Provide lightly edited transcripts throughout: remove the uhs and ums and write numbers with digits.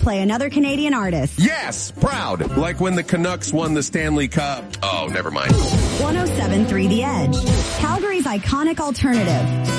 play another Canadian artist. Yes, proud. Like when the Canucks won the Stanley Cup. Oh, never mind. 107.3 The Edge, Calgary's iconic alternative.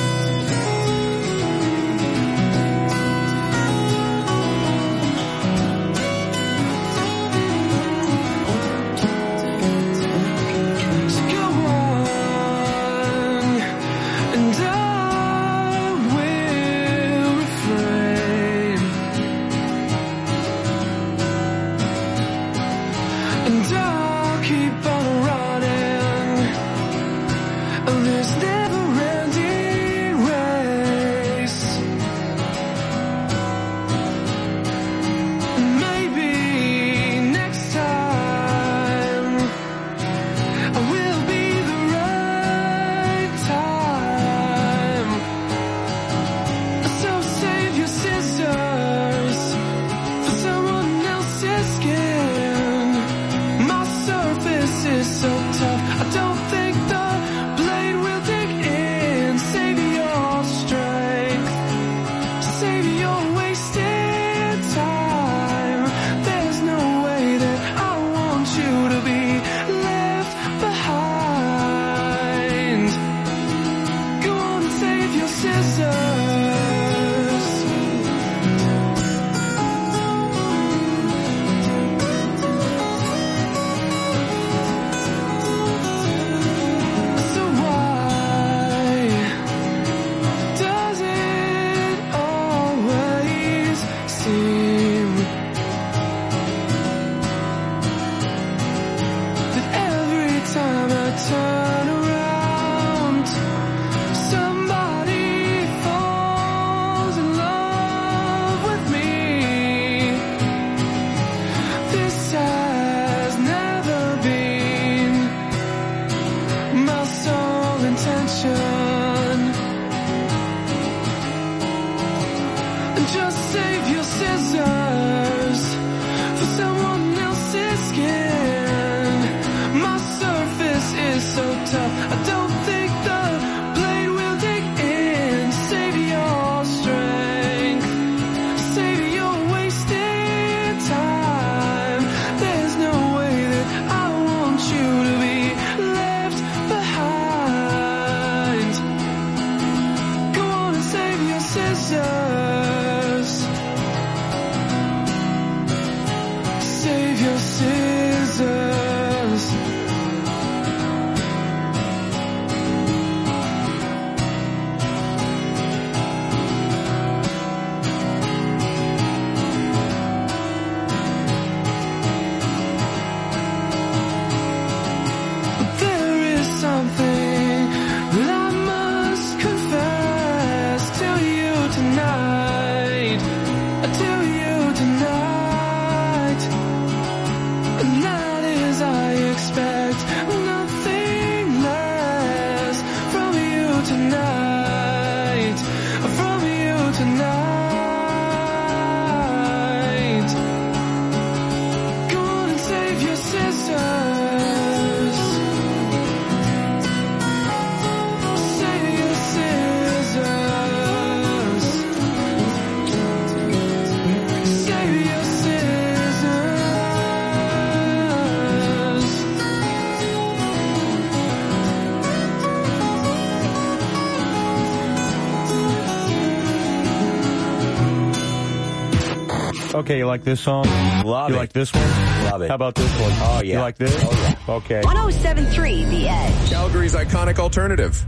Okay, you like this song? Love you it. You like this one? Love it. How about this one? Oh, yeah. You like this? Oh, yeah. Okay. 107.3 The Edge. Calgary's iconic alternative.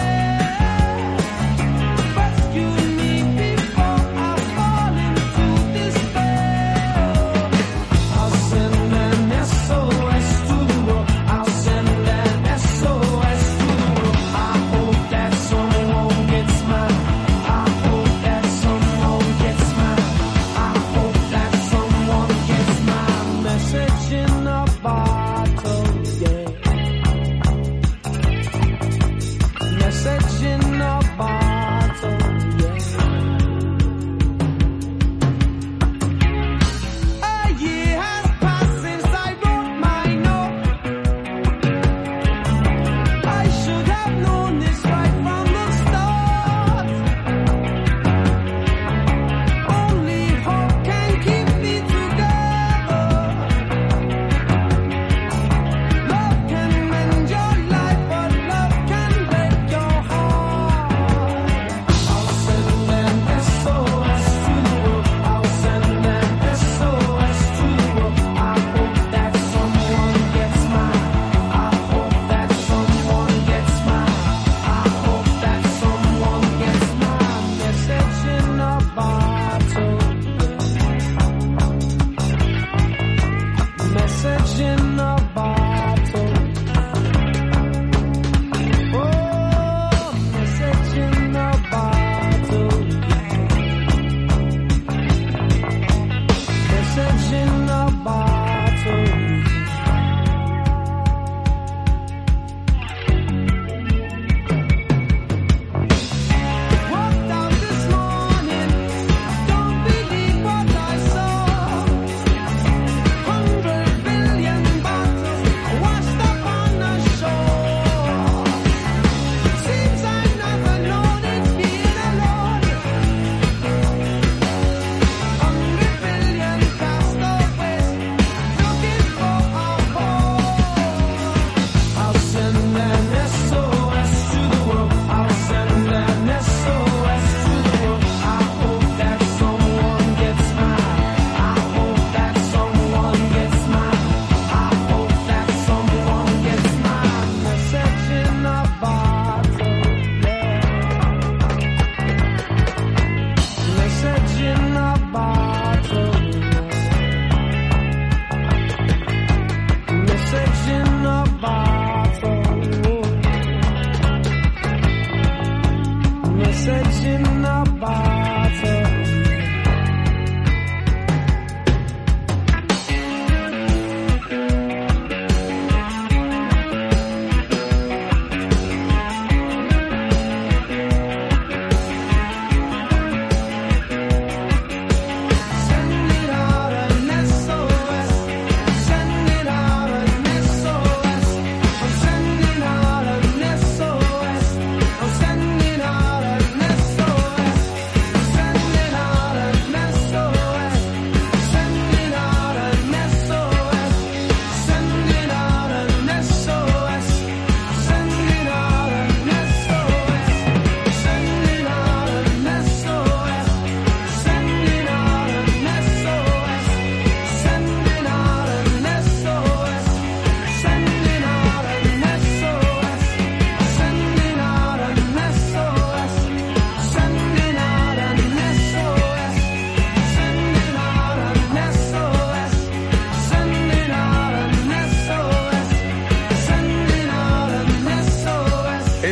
Before I fall into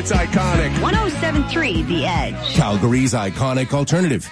It's iconic. 107.3 The Edge. Calgary's iconic alternative.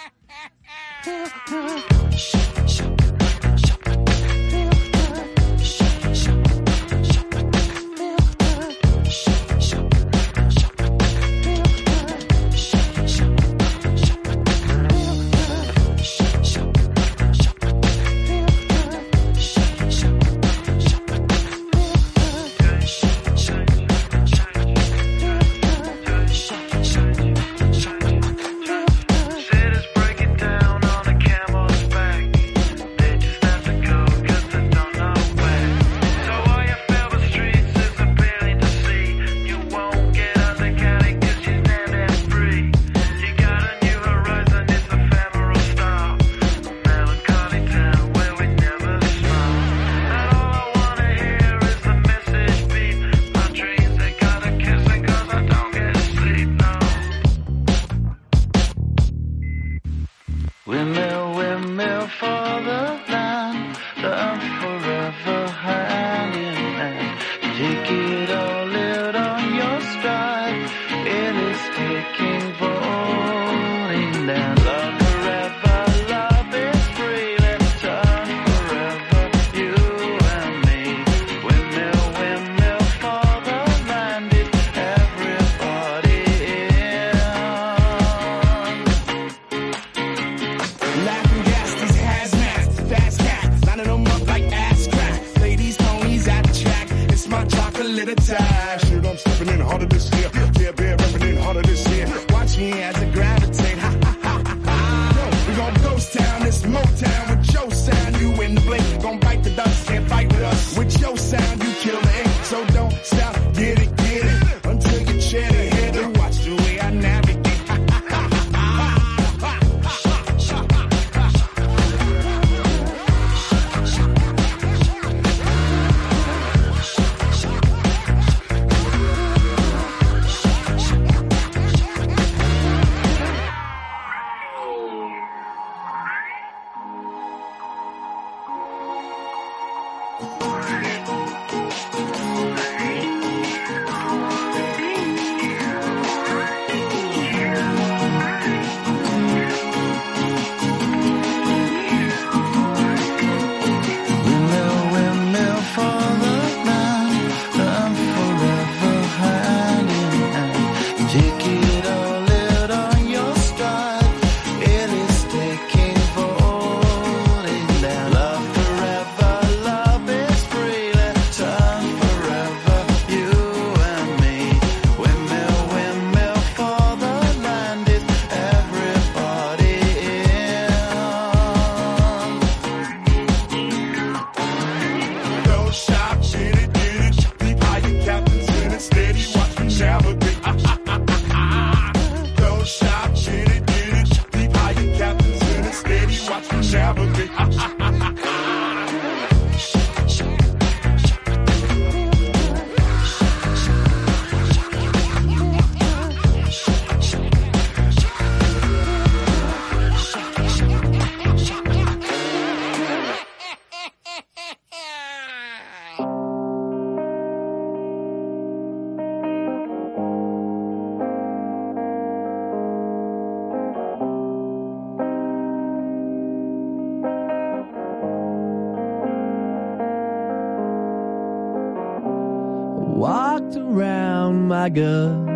Walked around my good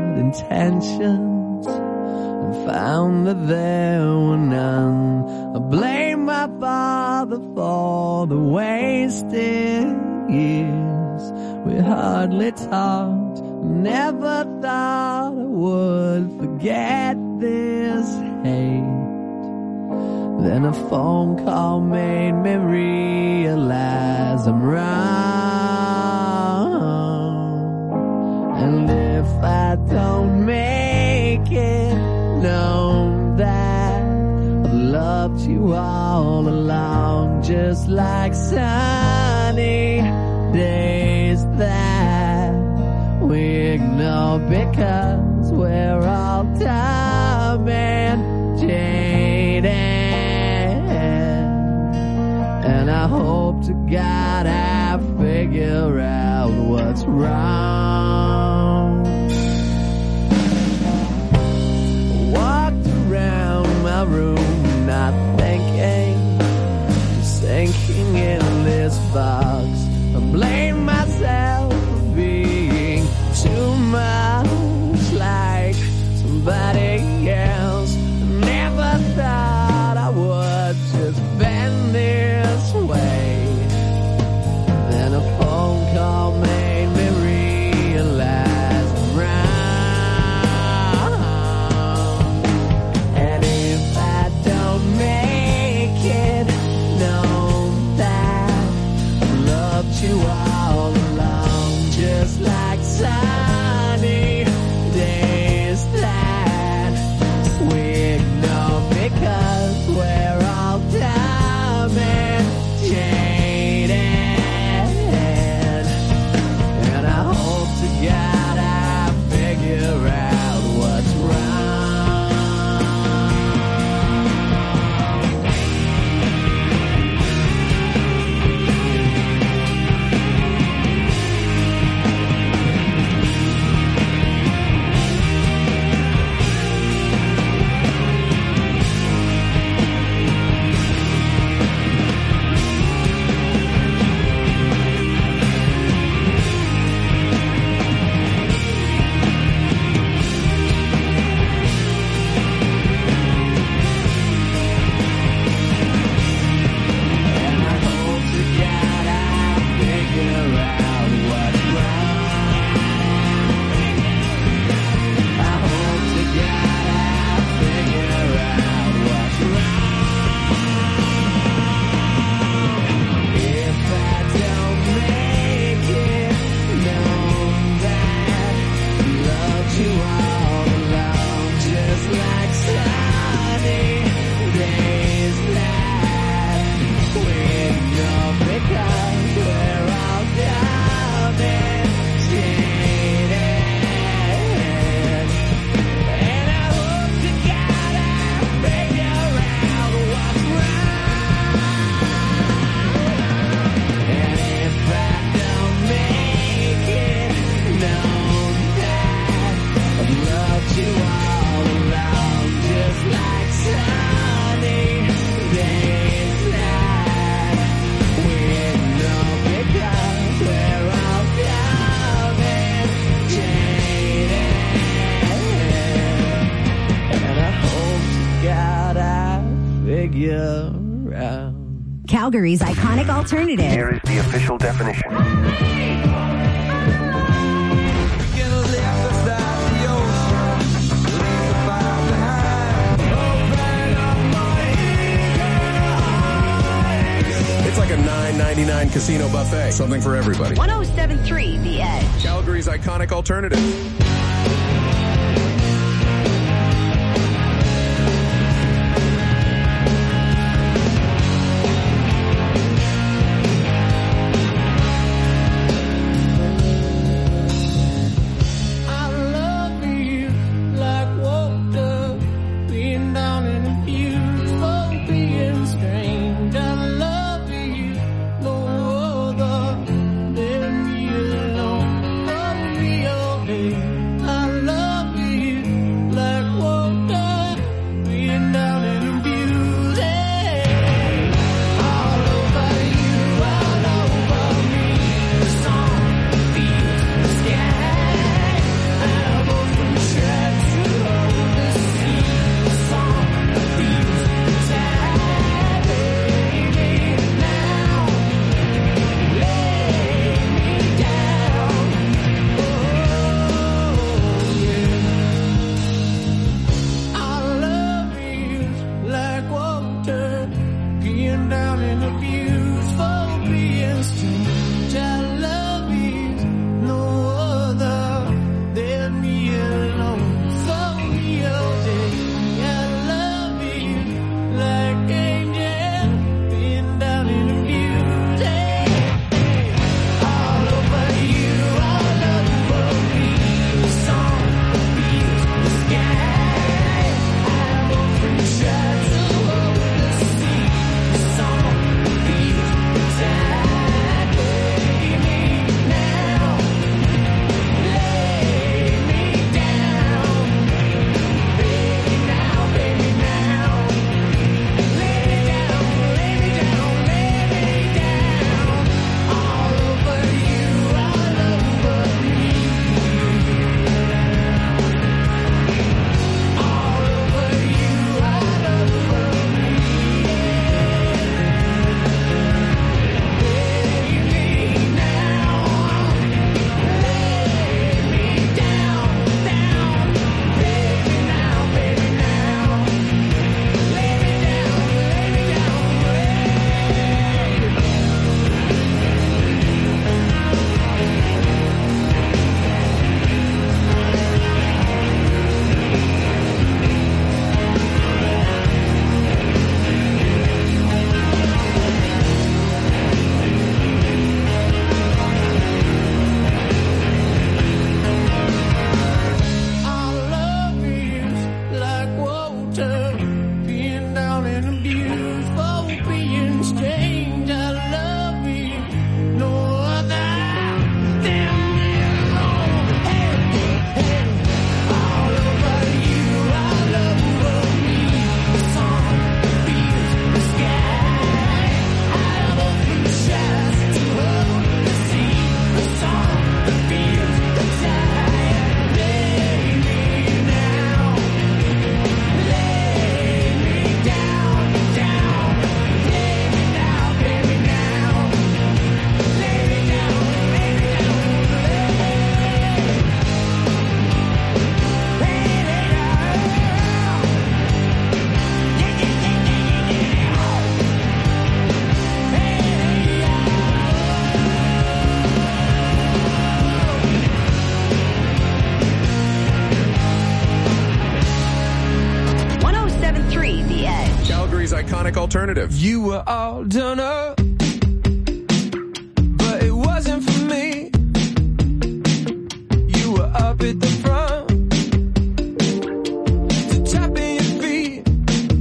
intentions and found that there were none. I blame my father for the wasted years. We hardly talked, never thought I would forget this hate. Then a phone call made me realize I'm wrong. And if I don't make it known that I've loved you all along, just like sunny days that we ignore because we're all dumb and jaded. And I hope to God I figure out what's wrong. sunny days that we ignore because we're all dumb and jaded. And I hope to God I figure out what's wrong. Calgary's iconic alternative. Here is the official definition. It's like a $9.99 casino buffet. Something for everybody. 107.3 The Edge. Calgary's iconic alternative. Iconic Alternative. You were all done up, but it wasn't for me. You were up at the front to tapping your feet.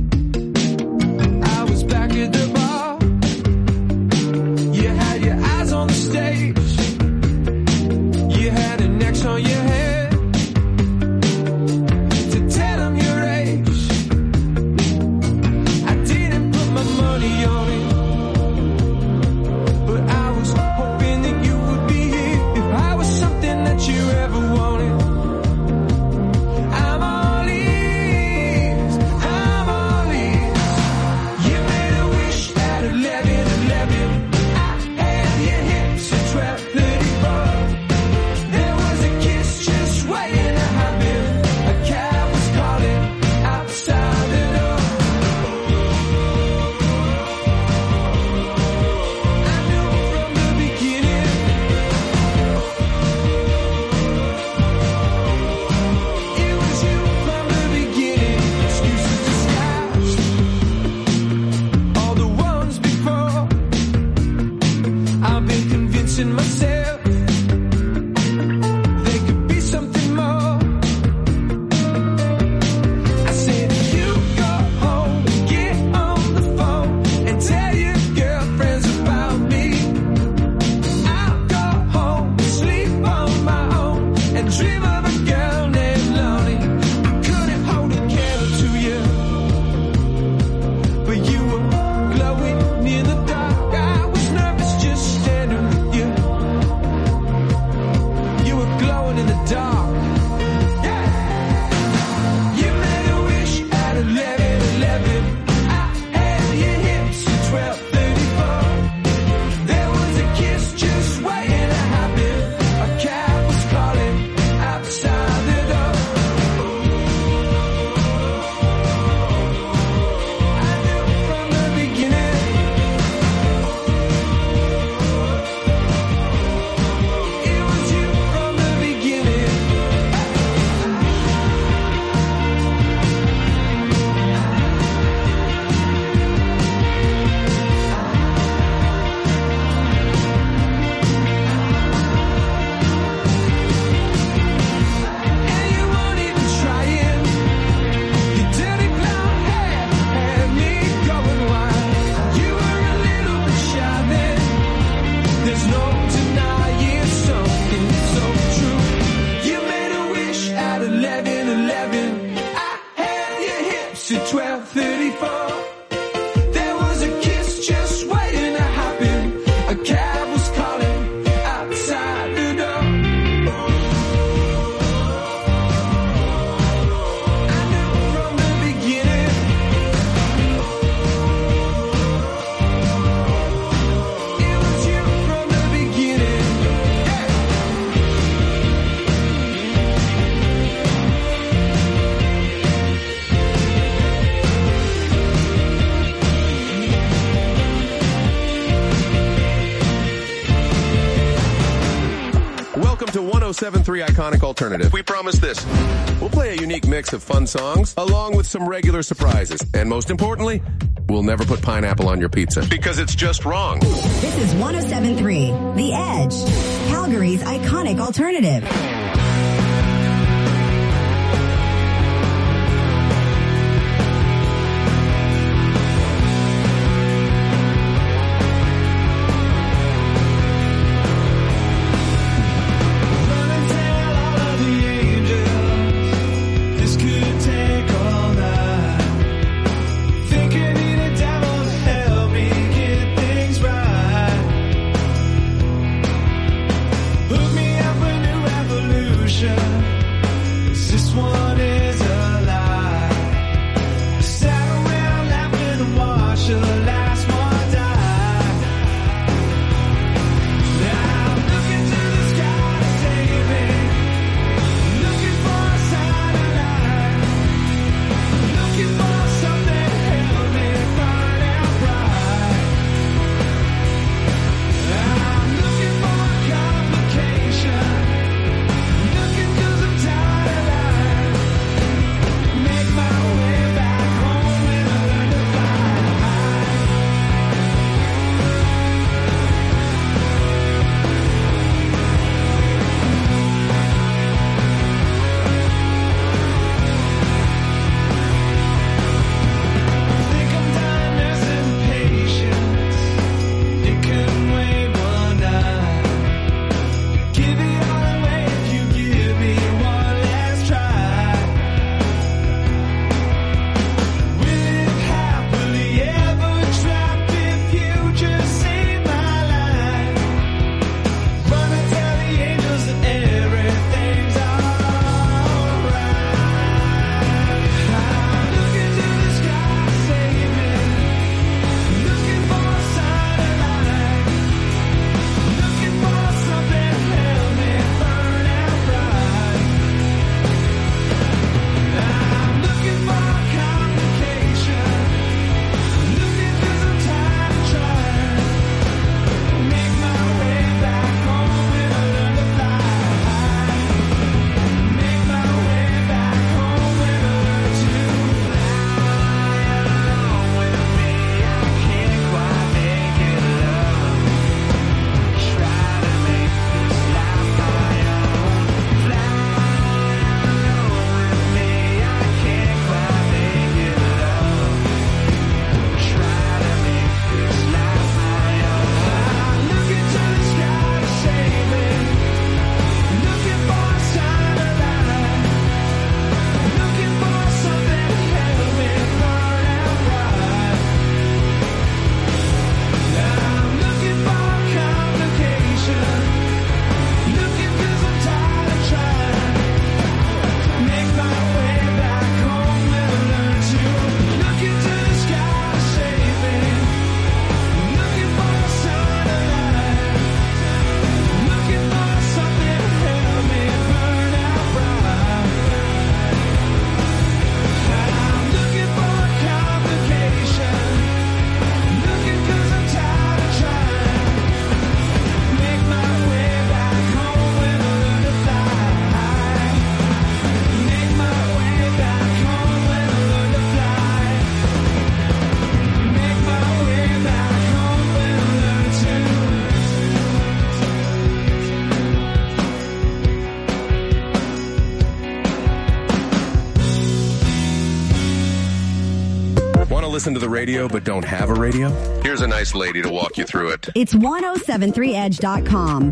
I was back at the bar. You had your eyes on the stage. You had an X on your head to tell them your age. I didn't put my money on it, but I was hoping that you would be here if I was something that you ever wanted. I'm all ears, I'm all ears. You made a wish at 11:11. I had your hips at 12:34. There was a kiss just waiting to happen. A cab was calling outside the door. I knew from the beginning it was you from the beginning. Excuses disguised all the ones before. I've been convincing myself they could be something more. I said you go home, get on the phone and tell your girlfriends about me. I'll go home, sleep on my own and dream of a girl named Lonnie. I couldn't hold a candle to you, but you were glowing in the dark. I was nervous just standing with you. You were glowing in the dark. Yeah. You made a wish at 11:11. I had your hips at 12:34. There was a kiss just waiting to happen. A cab was calling outside the door. I knew from the beginning it was you from the beginning. And you weren't even trying. Your dirty blonde hair had me going wild. You were a little bit shy then. There's no denying something so true. You made a wish at 11:11. I had your hips at 12:34. There was a kiss just waiting to happen. A cab was calling outside the door. I knew from the beginning it was you from the beginning. Yeah. Welcome to 107.3 Iconic Alternative. We promise this. We'll play a unique mix of fun songs along with some regular surprises. And most importantly, we'll never put pineapple on your pizza because it's just wrong. This is 107.3 The Edge, Calgary's iconic alternative. Run and tell all of the angels this could take all night. Think you need a devil to help me get things right. Hook me up a new revolution. listen to the radio but don't have a radio? Here's a nice lady to walk you through it. It's 1073edge.com.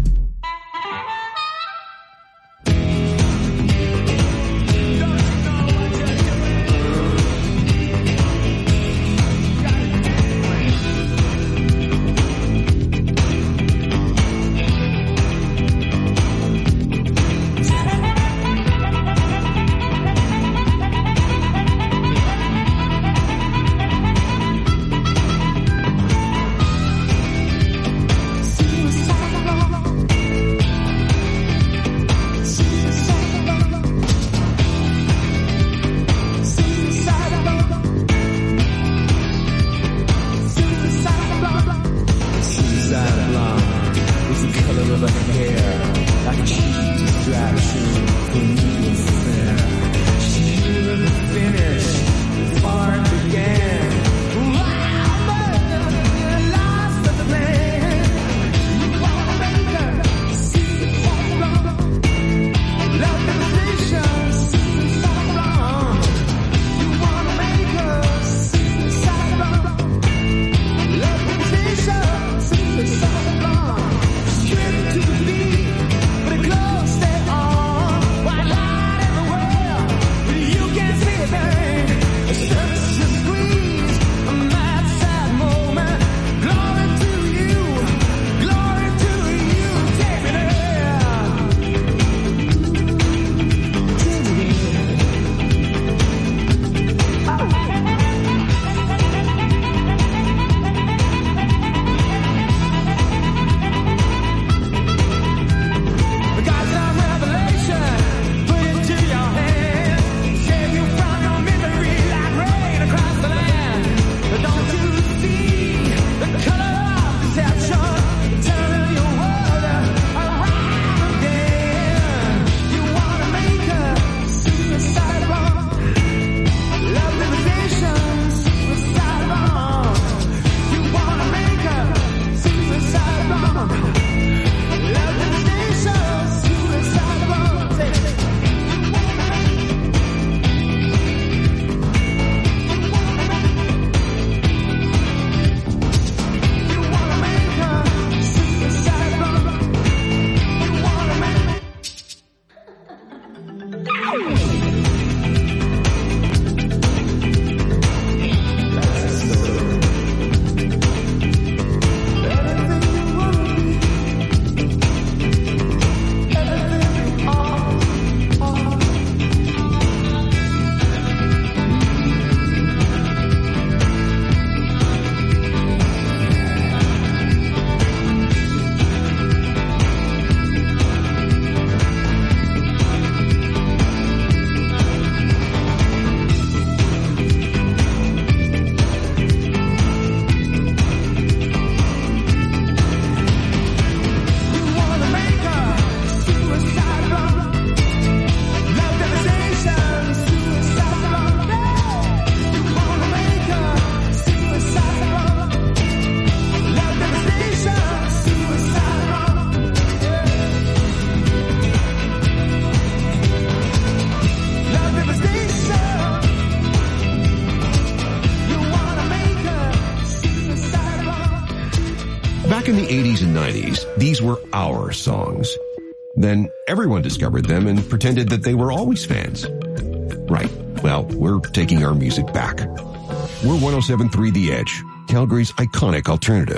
Back in the 80s and 90s, these were our songs. Then everyone discovered them and pretended that they were always fans. Right. Well, we're taking our music back. We're 107.3 The Edge, Calgary's iconic alternative.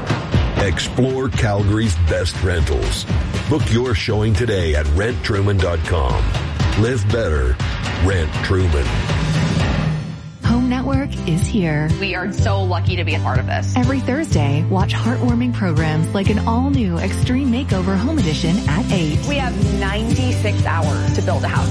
Explore Calgary's best rentals. Book your showing today at renttruman.com. Live better. Rent Truman. Home Network is here. We are so lucky to be a part of this. Every Thursday, watch heartwarming programs like an all-new Extreme Makeover Home Edition at 8. We have 96 hours to build a house.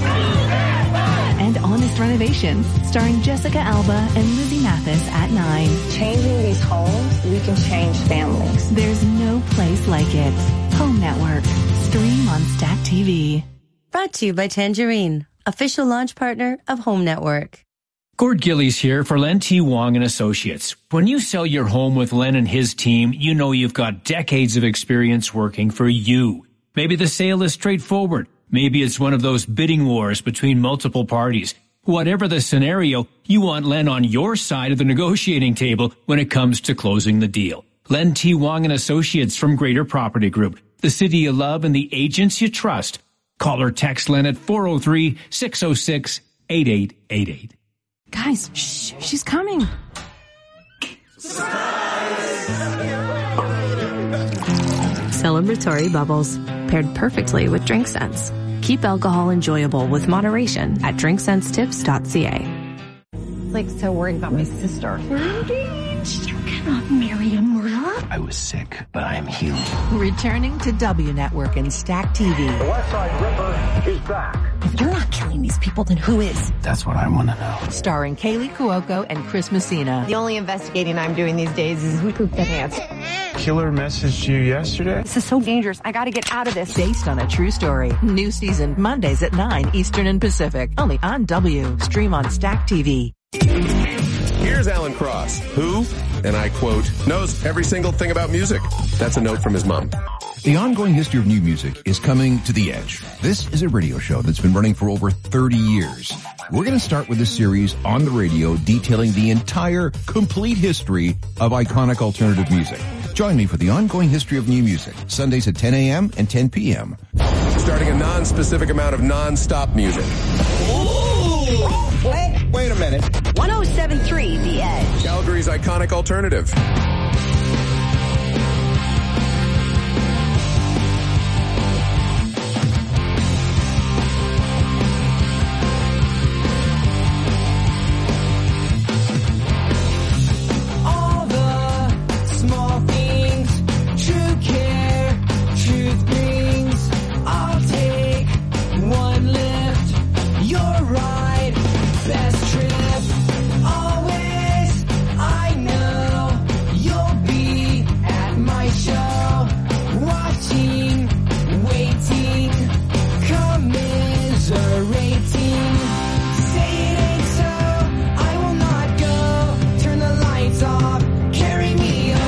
And Honest Renovations, starring Jessica Alba and Lizzie Mathis at 9. Changing these homes, we can change families. There's no place like it. Home Network. Stream on Stack TV. Brought to you by Tangerine, official launch partner of Home Network. Gord Gillies here for Len T. Wong and Associates. When you sell your home with Len and his team, you know you've got decades of experience working for you. Maybe the sale is straightforward. Maybe it's one of those bidding wars between multiple parties. Whatever the scenario, you want Len on your side of the negotiating table when it comes to closing the deal. Len T. Wong and Associates from Greater Property Group, the city you love and the agents you trust. Call or text Len at 403-606-8888. Guys, shh, she's coming. Celebratory bubbles, paired perfectly with Drink Sense. Keep alcohol enjoyable with moderation at drinksensetips.ca. Like, so worried about my sister. You're engaged. You cannot marry a murderer. I was sick, but I am healed. Returning to W Network and Stack TV. The West Side Ripper is back. If you're not killing these people, then who is? That's what I want to know. Starring Kaylee Cuoco and Chris Messina. The only investigating I'm doing these days is who pooped the pants. Killer messaged you yesterday? This is so dangerous. I gotta get out of this. Based on a true story. New season, Mondays at 9 Eastern and Pacific. Only on W. Stream on Stack TV. Here's Alan Cross, who, and I quote, knows every single thing about music. That's a note from his mom. The ongoing history of new music is coming to The Edge. This is a radio show that's been running for over 30 years. We're going to start with a series on the radio detailing the entire, complete history of iconic alternative music. Join me for the ongoing history of new music, Sundays at 10 a.m. and 10 p.m. Starting a non-specific amount of non-stop music. Wait a minute. 107.3 The Edge. Calgary's iconic alternative. All the small things, true care, truth brings. I'll take one lift, you're right, best trip. Always, I know you'll be at my show, watching, waiting, commiserating. Say it ain't so, I will not go. Turn the lights off, carry me on.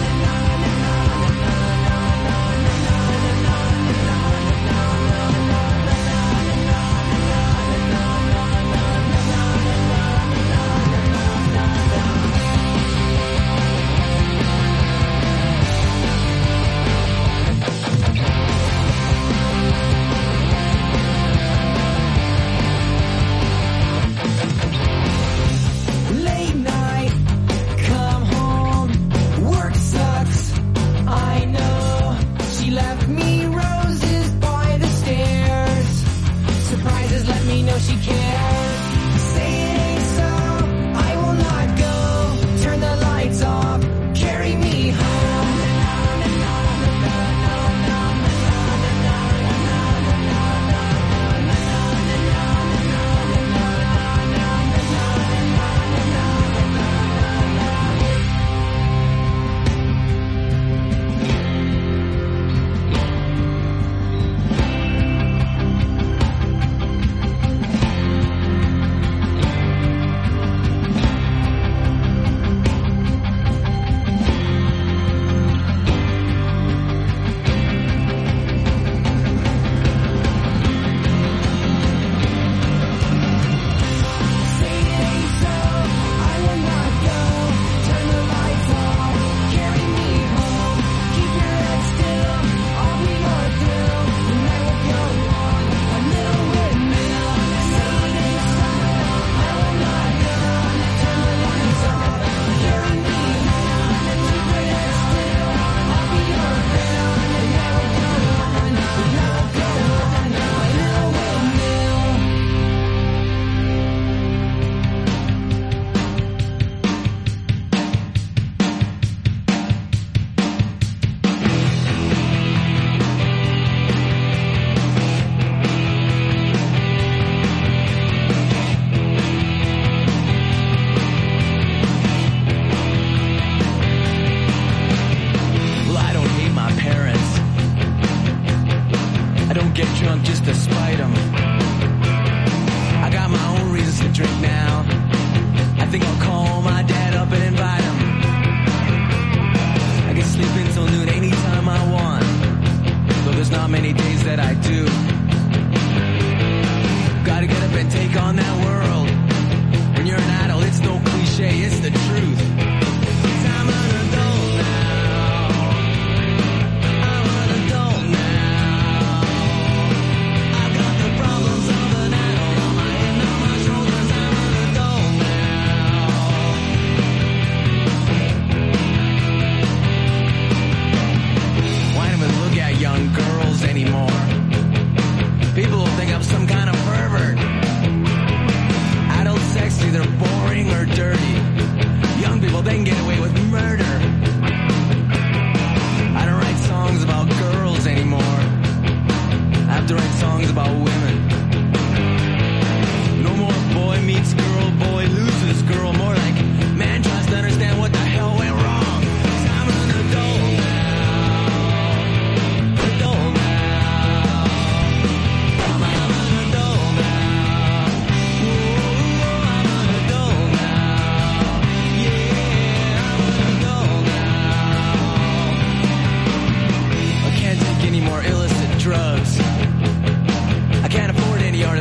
Late night, come home, work sucks, I know. She left me roses by the stairs. Surprises let me know she cares. Say it ain't so, I will not go. Turn the lights off, carry me home.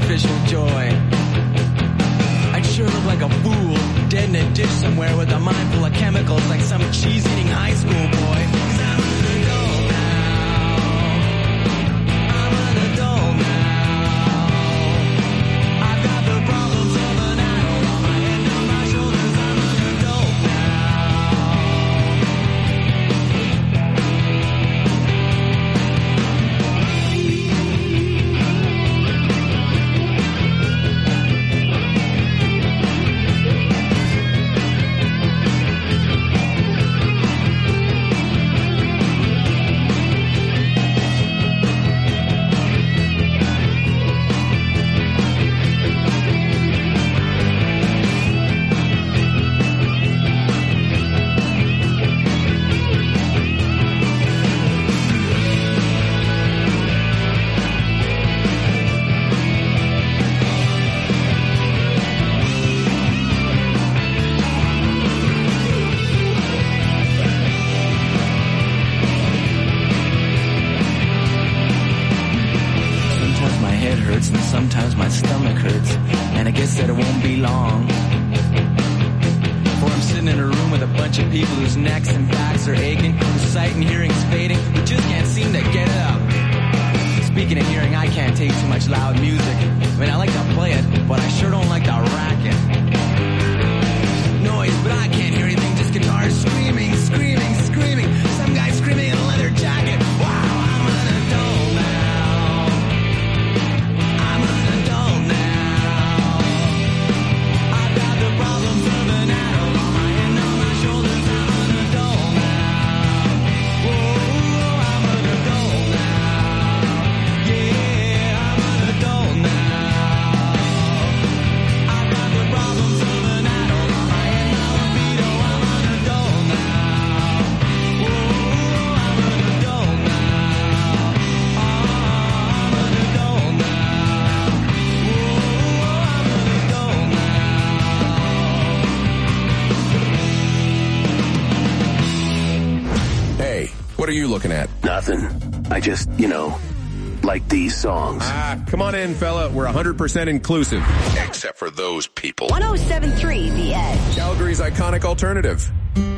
artificial joy. I'd sure look like a fool, dead in a ditch somewhere with a mind full of chemicals like some cheese-eating high school boy. 'Cause I'm an adult now. I'm an adult now. I've got the problems of an adult on my head and on my shoulders. I'm an adult and sometimes my stomach hurts, and I guess that it won't be long before I'm sitting in a room with a bunch of people whose necks and backs are aching, whose sight and hearing's fading, who just can't seem to get it up. Speaking of hearing, I can't take too much loud music. I mean, I like to play it, but I sure don't like to rack it. Noise, but I can't hear anything, just guitars screaming, screaming, screaming. Some guy screaming in a leather jacket. Wow, I'm an adult now. I'm an adult now. I've got the problems of an adult on my head and on my shoulders. I'm an adult now. Whoa, I'm an adult now. Yeah, I'm an adult now. I've got the problems of an adult on my head and my libido. I'm an adult now. Whoa, I'm an adult now. I'm an adult now. Hey, what are you looking at? Nothing. I just, like these songs. Come on in, fella. We're 100% inclusive. Except for those people. 107.3 The Edge. Calgary's iconic alternative.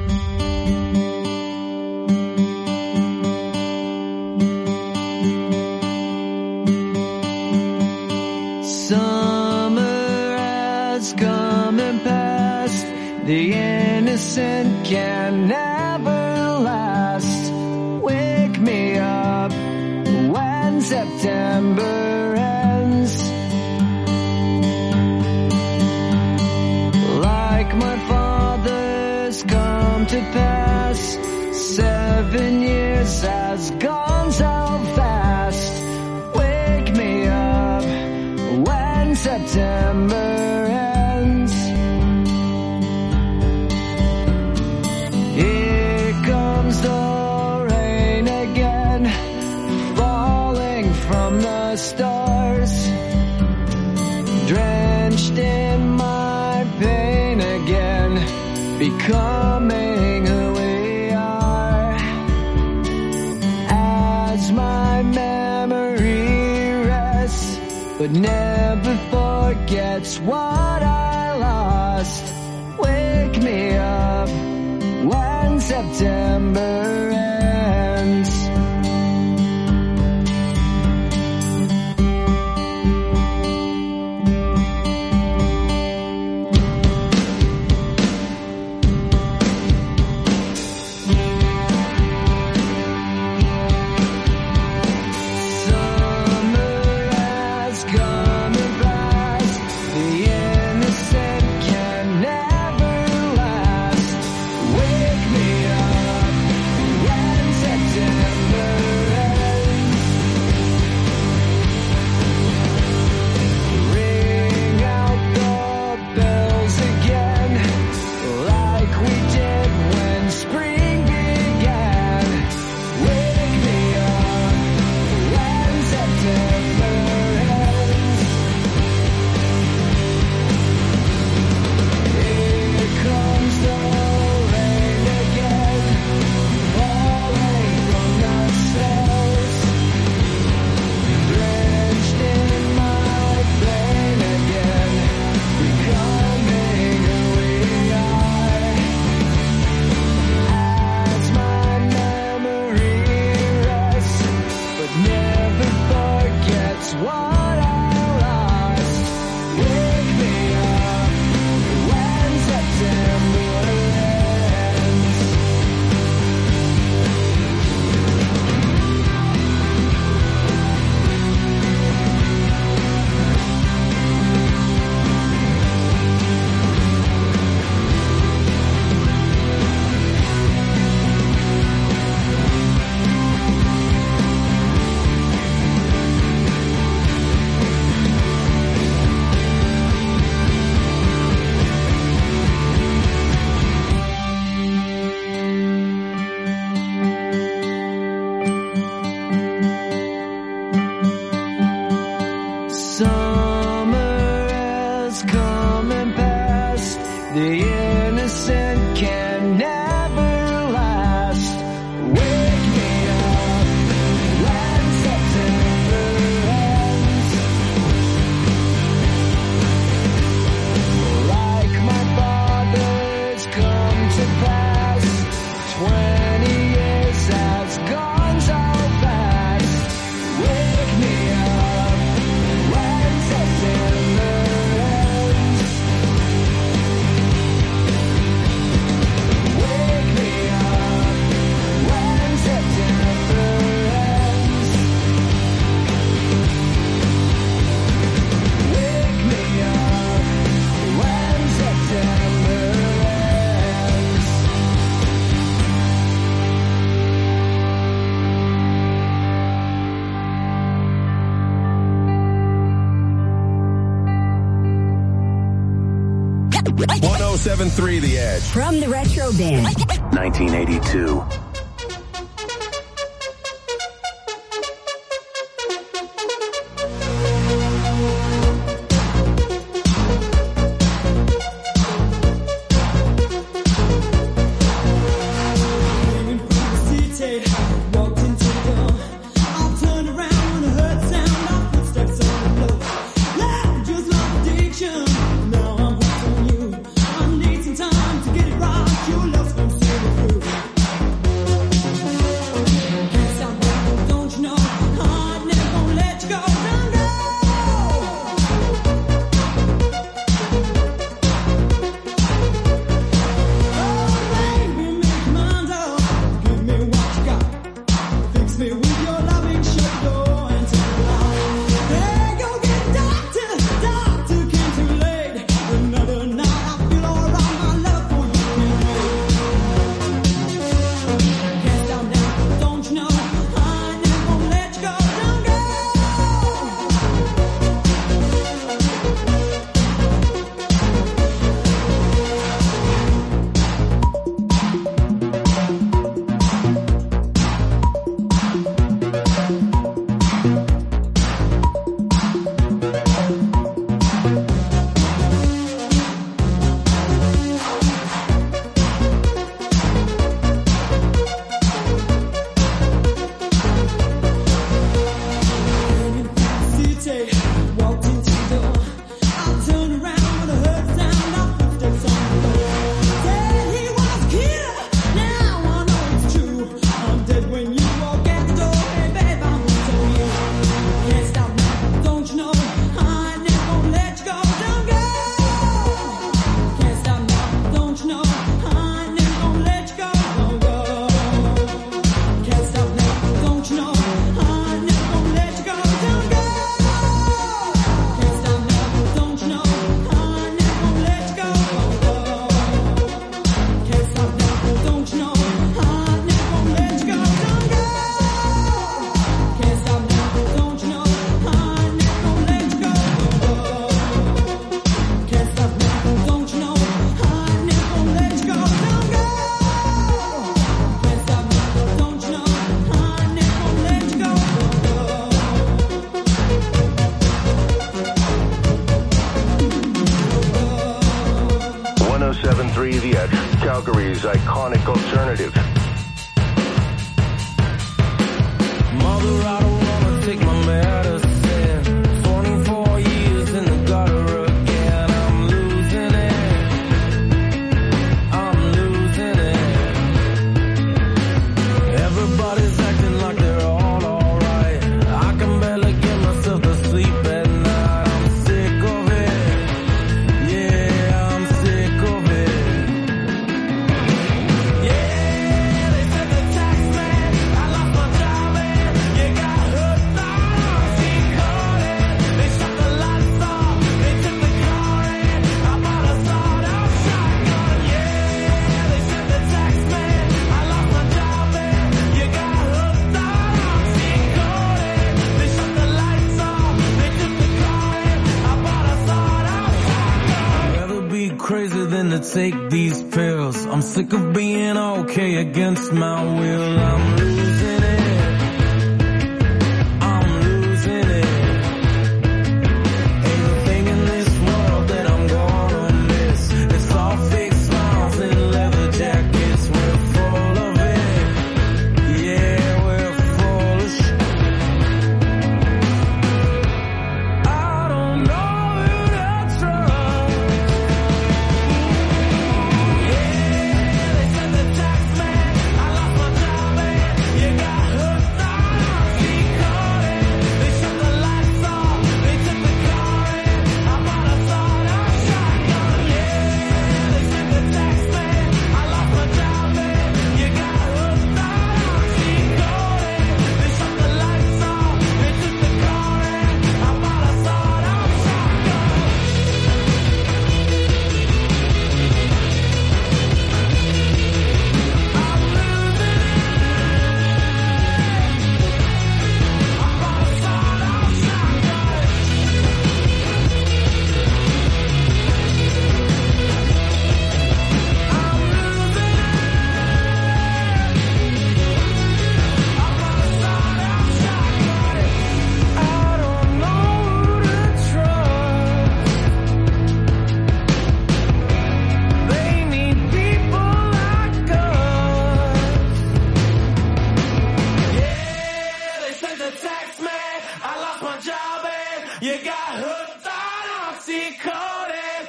Summer has come and passed. The innocent can never last. Wake me up when September ends. Like my father's come to pass. 7 years has gone so fast. Wake me up when September ends. Here comes the rain again, falling from the stars, drenched in my pain again, becoming who we are. As my memory rests, but never forgets what I lost. Wake me up when September ends. When summer has come and passed. The innocent can never last. Wake me up when September ends. Like my father's come to pass. 20 years has gone so fast. Wake me up when September ends. Wake me up when September ends. Wake me up when September ends. 107.3 The Edge. From the Retro Bin. 1982. The Edge, Calgary's iconic alternative. Mother, I don't wanna take my medicine. 24 years in the gutter again. I'm losing it. Everybody's acting like they're all alright. I can barely get myself to sleep at night. I'm sick of it. Yeah, I'm sick of it. Crazy than to take these pills. I'm sick of being okay against my will. I'm losing it. I'm losing it.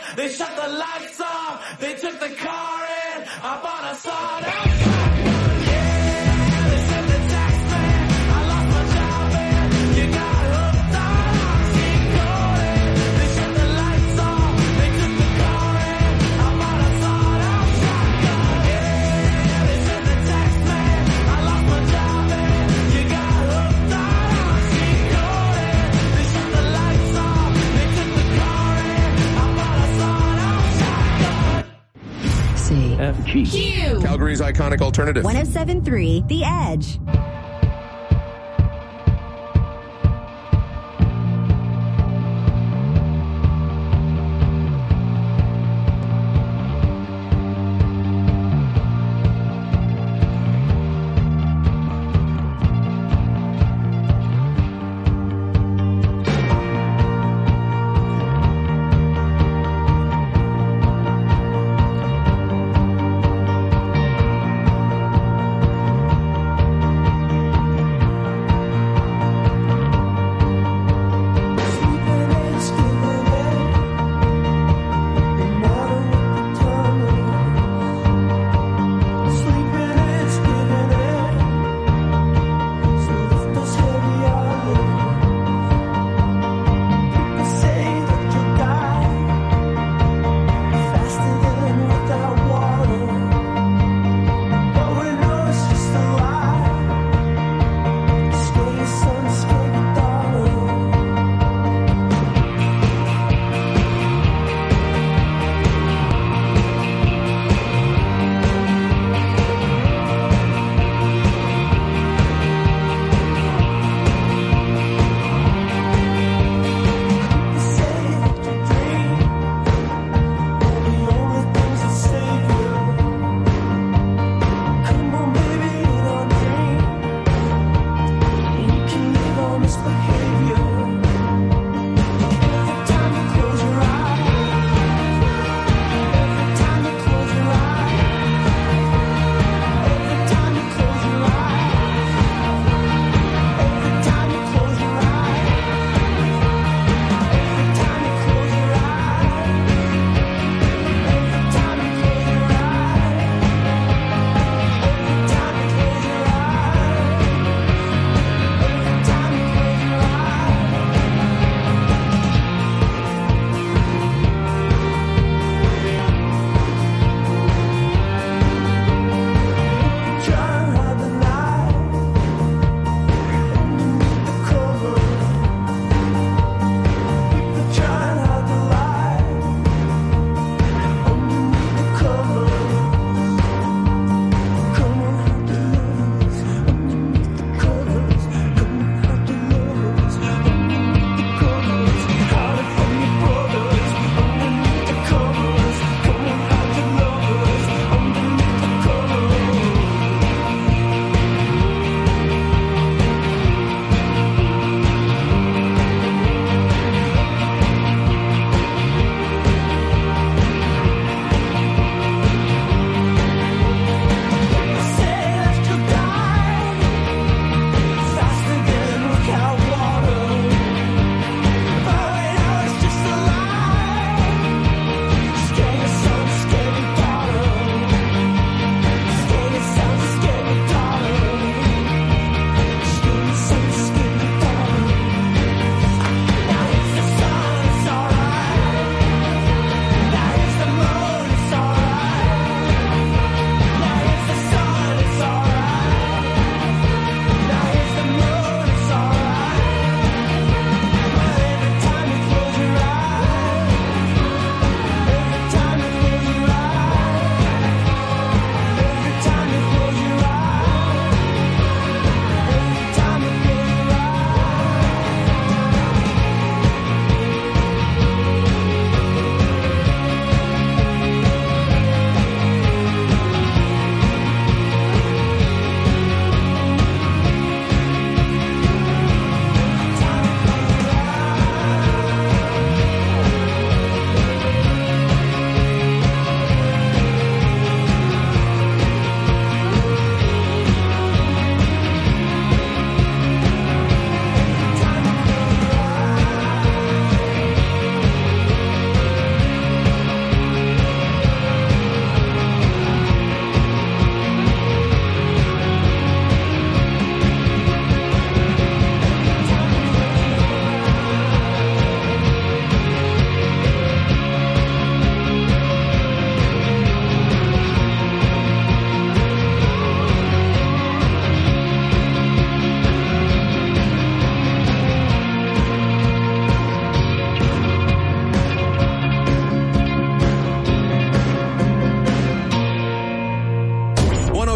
They shut the lights off. They took the car in. I bought a sawed-off shotgun. Yeah, they said the tax man. I lost my job and you got hooked on oxycodone. They shut the lights off. They took the car in. I bought a sawed-off shotgun. Yeah, they said the tax man. I lost my job and you got hooked on oxycodone. They shut the lights off. They took the car in. I bought a sawed-off shotgun. C. F, G. Q. Calgary's iconic alternative. 107.3 The Edge.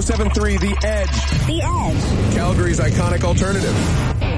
107.3 The Edge. The Edge. Calgary's iconic alternative.